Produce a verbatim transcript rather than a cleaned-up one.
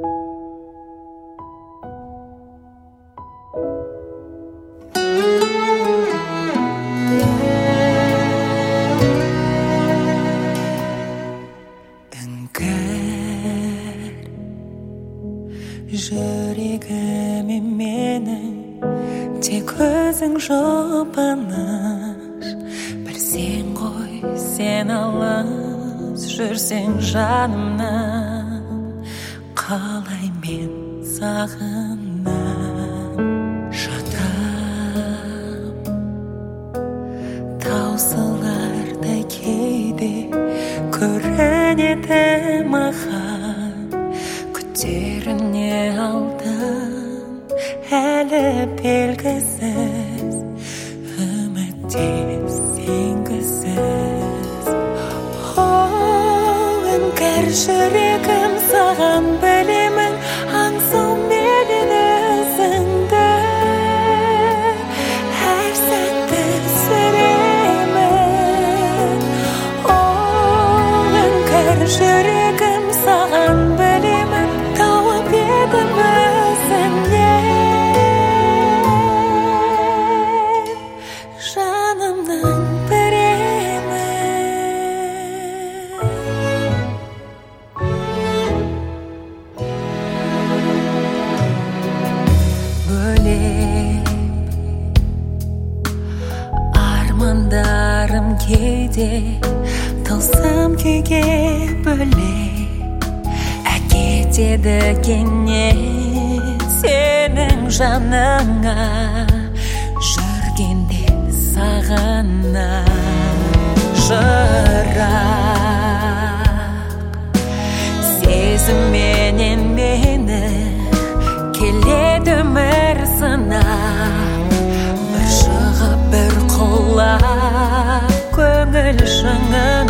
жүрегіме менің тек өзің жұбаныш. Білсең ғой сен алыс жүрсең жанымнан, қалай мен сағынам. Жатам таусыларда кейде көрінеді маған, күтеріне алдым әлі белгісіз, үмітте сенгісіз. Ол іңкәр жүрегім саған білемін, аңсау менен өзіңді әр сәтті сүремін. Ол іңкәр жүрегім саған білемін, тауып едім өзіңнен жанымның біреуін. Бөлеп армандарым кейде тылсым күйге бөлеп әкетеді кенет сенің жаныңа, жүргенде сағына жырақ сезімменен мені келеді өмір сынап, бір шығып бір құлап көңіл шыңы